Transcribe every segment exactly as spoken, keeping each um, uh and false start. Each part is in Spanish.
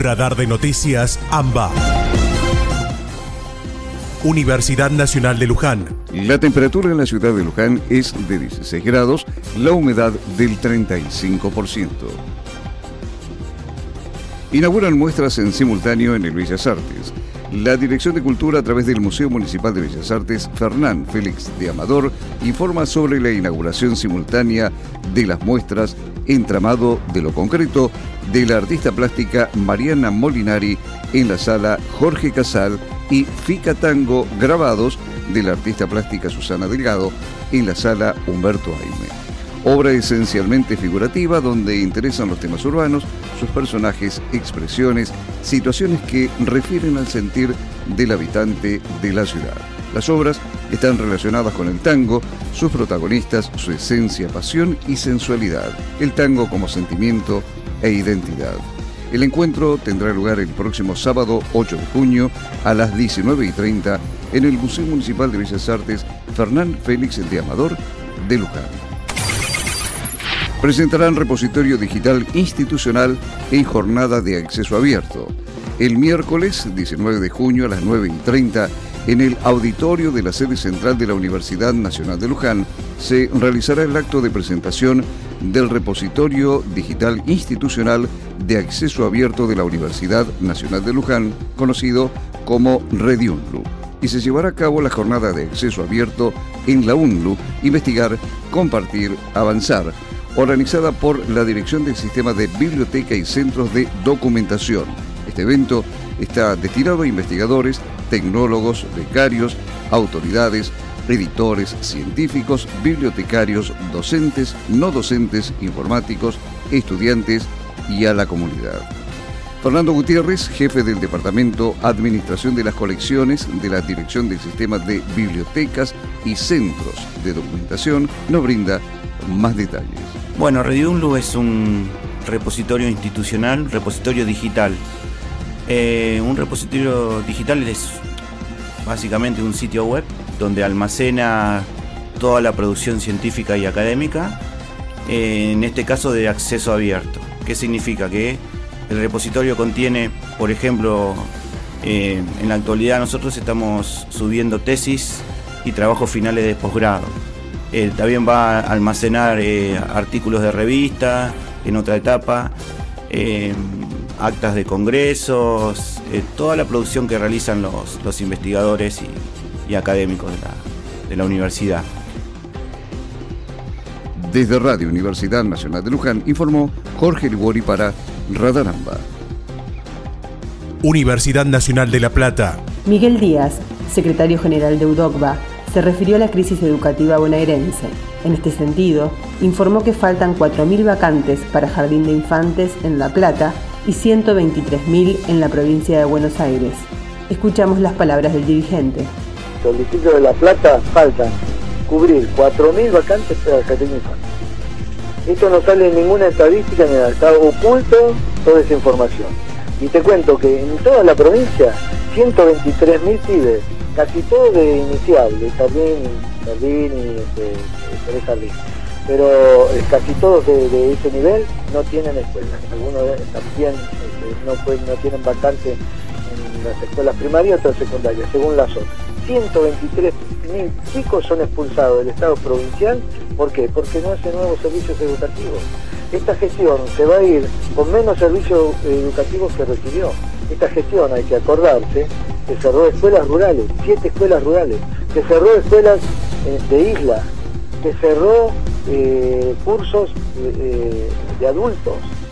Radar de Noticias AMBA. Universidad Nacional de Luján. La temperatura en la ciudad de Luján es de dieciséis grados, la humedad del treinta y cinco por ciento. Inauguran muestras en simultáneo en el Bellas Artes. La Dirección de Cultura, a través del Museo Municipal de Bellas Artes, Fernán Félix de Amador, informa sobre la inauguración simultánea de las muestras Entramado de lo Concreto de la artista plástica Mariana Molinari en la sala Jorge Casal y Fica Tango Grabados de la artista plástica Susana Delgado en la sala Humberto Aime. Obra esencialmente figurativa donde interesan los temas urbanos, sus personajes, expresiones, situaciones que refieren al sentir del habitante de la ciudad. Las obras están relacionadas con el tango, sus protagonistas, su esencia, pasión y sensualidad. El tango como sentimiento e identidad. El encuentro tendrá lugar el próximo sábado ocho de junio a las diecinueve y treinta en el Museo Municipal de Bellas Artes Fernán Félix de Amador de Luján. Presentarán repositorio digital institucional en jornada de acceso abierto. El miércoles diecinueve de junio a las nueve y treinta en el auditorio de la sede central de la Universidad Nacional de Luján se realizará el acto de presentación del repositorio digital institucional de acceso abierto de la Universidad Nacional de Luján, conocido como Rediunlu, y se llevará a cabo la jornada de acceso abierto en la UNLU, investigar, compartir, avanzar, organizada por la Dirección del Sistema de Biblioteca y Centros de Documentación. Este evento está destinado a investigadores, tecnólogos, becarios, autoridades, editores, científicos, bibliotecarios, docentes, no docentes, informáticos, estudiantes y a la comunidad. Fernando Gutiérrez, jefe del Departamento Administración de las Colecciones de la Dirección del Sistema de Bibliotecas y Centros de Documentación, nos brinda más detalles. Bueno, Rediunlu es un repositorio institucional, repositorio digital. Eh, un repositorio digital es básicamente un sitio web donde almacena toda la producción científica y académica, eh, en este caso de acceso abierto. ¿Qué significa? Que el repositorio contiene, por ejemplo, eh, en la actualidad nosotros estamos subiendo tesis y trabajos finales de posgrado. Eh, también va a almacenar eh, artículos de revista en otra etapa, eh, actas de congresos, eh, toda la producción que realizan los, los investigadores y, y académicos de la, de la universidad. Desde Radio Universidad Nacional de Luján informó Jorge Ligori para Radar AMBA. Universidad Nacional de La Plata. Miguel Díaz, secretario general de UDOCBA, se refirió a la crisis educativa bonaerense. En este sentido, informó que faltan cuatro mil vacantes para Jardín de Infantes en La Plata y ciento veintitrés mil en la provincia de Buenos Aires. Escuchamos las palabras del dirigente. En el distrito de La Plata faltan cubrir cuatro mil vacantes para el Jardín de Infantes. Esto no sale en ninguna estadística, ni nada, está oculto toda esa información. Y te cuento que en toda la provincia, ciento veintitrés mil pibes, casi todos de inicial, de jardín, jardín y de, de, de jardín. Pero eh, casi todos de, de ese nivel no tienen escuelas. Algunos también eh, no, pues, no tienen vacante en las escuelas primarias o secundarias, según las otras. ciento veintitrés mil chicos son expulsados del Estado provincial. ¿Por qué? Porque no hace nuevos servicios educativos. Esta gestión se va a ir con menos servicios educativos que recibió. Esta gestión, hay que acordarse, que cerró escuelas rurales, siete escuelas rurales, que cerró escuelas eh, de isla, que cerró eh, cursos eh, de adultos.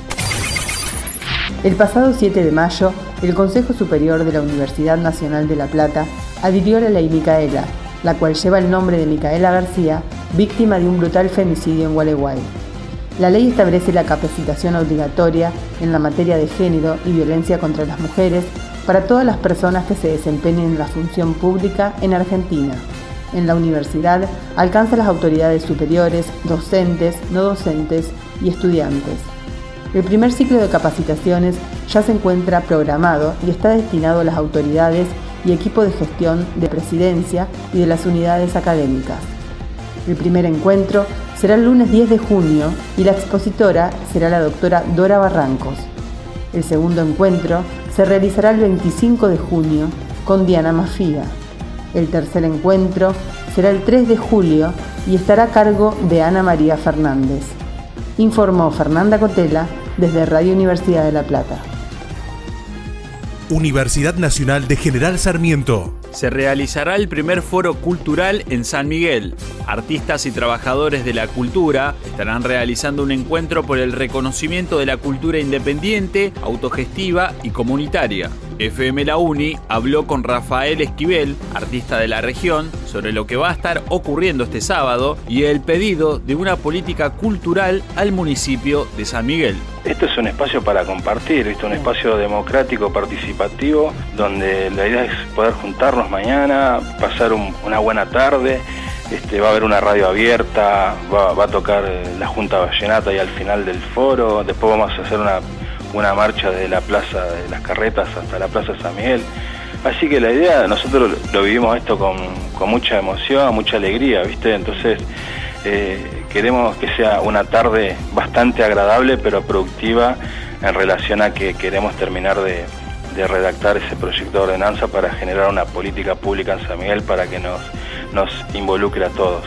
El pasado siete de mayo, el Consejo Superior de la Universidad Nacional de La Plata adhirió a la ley Micaela, la cual lleva el nombre de Micaela García, víctima de un brutal femicidio en Gualeguay. La ley establece la capacitación obligatoria en la materia de género y violencia contra las mujeres para todas las personas que se desempeñen en la función pública en Argentina. En la universidad alcanza las autoridades superiores, docentes, no docentes y estudiantes. El primer ciclo de capacitaciones ya se encuentra programado y está destinado a las autoridades y equipo de gestión de presidencia y de las unidades académicas. El primer encuentro será el lunes diez de junio y la expositora será la doctora Dora Barrancos. El segundo encuentro se realizará el veinticinco de junio con Diana Mafiga. El tercer encuentro será el tres de julio y estará a cargo de Ana María Fernández. Informó Fernanda Cotela desde Radio Universidad de La Plata. Universidad Nacional de General Sarmiento. Se realizará el primer foro cultural en San Miguel. Artistas y trabajadores de la cultura estarán realizando un encuentro por el reconocimiento de la cultura independiente, autogestiva y comunitaria. F M La Uni habló con Rafael Esquivel, artista de la región, sobre lo que va a estar ocurriendo este sábado y el pedido de una política cultural al municipio de San Miguel. Esto es un espacio para compartir, ¿viste? Un espacio democrático, participativo, donde la idea es poder juntarnos mañana, pasar un, una buena tarde. Este, va a haber una radio abierta, va, va a tocar la Junta Vallenata y al final del foro, después vamos a hacer una, una marcha de la Plaza de las Carretas hasta la Plaza San Miguel. Así que la idea, nosotros lo vivimos esto con, con mucha emoción, mucha alegría, ¿viste? Entonces eh, queremos que sea una tarde bastante agradable pero productiva en relación a que queremos terminar de, de redactar ese proyecto de ordenanza para generar una política pública en San Miguel para que nos, nos involucre a todos.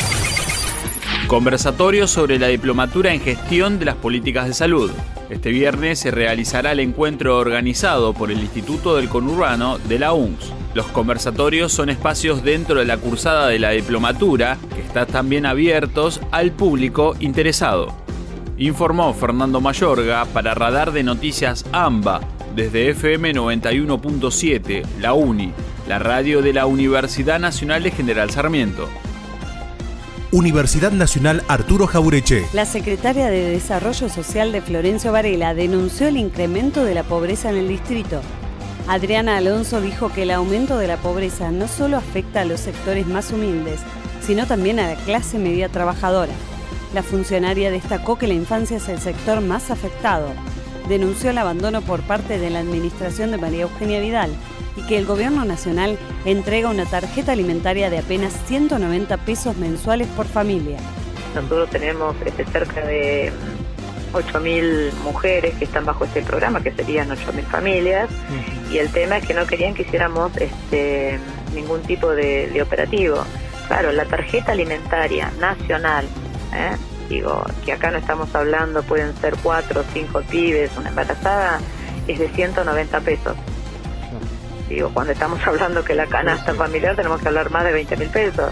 Conversatorio sobre la diplomatura en gestión de las políticas de salud. Este viernes se realizará el encuentro organizado por el Instituto del Conurbano de la U N S. Los conversatorios son espacios dentro de la cursada de la diplomatura que están también abiertos al público interesado. Informó Fernando Mayorga para Radar de Noticias AMBA desde F M noventa y uno punto siete, la UNI, la radio de la Universidad Nacional de General Sarmiento. Universidad Nacional Arturo Jaureche. La secretaria de Desarrollo Social de Florencio Varela denunció el incremento de la pobreza en el distrito. Adriana Alonso dijo que el aumento de la pobreza no solo afecta a los sectores más humildes, sino también a la clase media trabajadora. La funcionaria destacó que la infancia es el sector más afectado. Denunció el abandono por parte de la administración de María Eugenia Vidal y que el gobierno nacional entrega una tarjeta alimentaria de apenas ciento noventa pesos mensuales por familia. Nosotros tenemos este, cerca de ocho mil mujeres que están bajo este programa, que serían ocho mil familias, uh-huh. Y el tema es que no querían que hiciéramos este, ningún tipo de, de operativo. Claro, la tarjeta alimentaria nacional, ¿eh? Digo, que acá no estamos hablando, pueden ser cuatro o cinco pibes, una embarazada, es de ciento noventa pesos. Digo, cuando estamos hablando que la canasta familiar tenemos que hablar más de veinte mil pesos.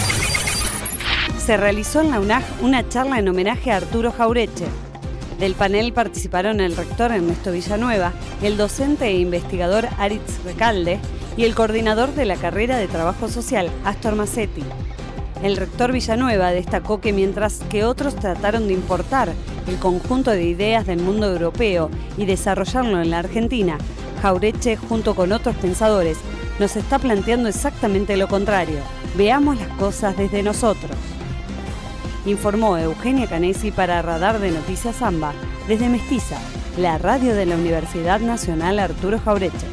Se realizó en la U N A J una charla en homenaje a Arturo Jaureche. Del panel participaron el rector Ernesto Villanueva, el docente e investigador Aritz Recalde y el coordinador de la carrera de Trabajo Social, Astor Massetti. El rector Villanueva destacó que mientras que otros trataron de importar el conjunto de ideas del mundo europeo y desarrollarlo en la Argentina, Jaureche, junto con otros pensadores, nos está planteando exactamente lo contrario. Veamos las cosas desde nosotros. Informó Eugenia Canesi para Radar de Noticias AMBA, desde Mestiza, la radio de la Universidad Nacional Arturo Jaureche.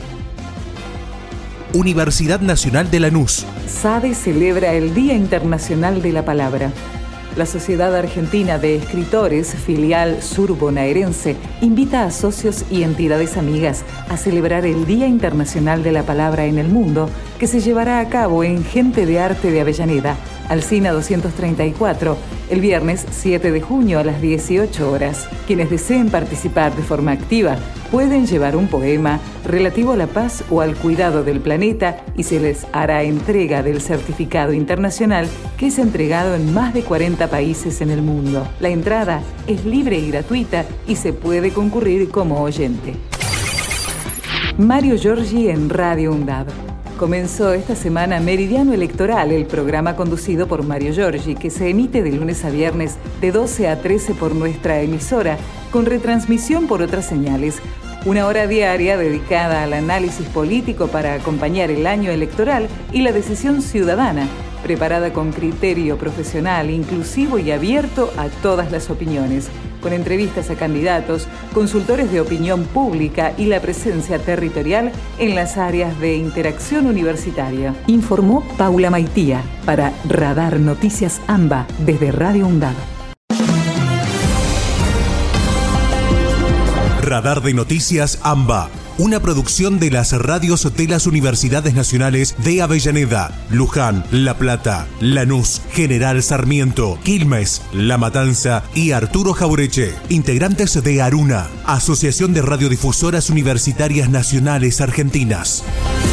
Universidad Nacional de Lanús. SADE celebra el Día Internacional de la Palabra. La Sociedad Argentina de Escritores, filial surbonaerense, invita a socios y entidades amigas a celebrar el Día Internacional de la Palabra en el mundo, que se llevará a cabo en Gente de Arte de Avellaneda, Alsina doscientos treinta y cuatro, el viernes siete de junio a las dieciocho horas. Quienes deseen participar de forma activa pueden llevar un poema relativo a la paz o al cuidado del planeta y se les hará entrega del certificado internacional que es entregado en más de cuarenta países en el mundo. La entrada es libre y gratuita y se puede concurrir como oyente. Mario Giorgi en Radio UNDAB. Comenzó esta semana Meridiano Electoral, el programa conducido por Mario Giorgi, que se emite de lunes a viernes de doce a trece por nuestra emisora, con retransmisión por otras señales. Una hora diaria dedicada al análisis político para acompañar el año electoral y la decisión ciudadana, preparada con criterio profesional, inclusivo y abierto a todas las opiniones, con entrevistas a candidatos, consultores de opinión pública y la presencia territorial en las áreas de interacción universitaria. Informó Paula Maitía para Radar Noticias AMBA desde Radio UNDAB. Radar de Noticias AMBA, una producción de las radios de las Universidades Nacionales de Avellaneda, Luján, La Plata, Lanús, General Sarmiento, Quilmes, La Matanza y Arturo Jaureche. Integrantes de ARUNA, Asociación de Radiodifusoras Universitarias Nacionales Argentinas.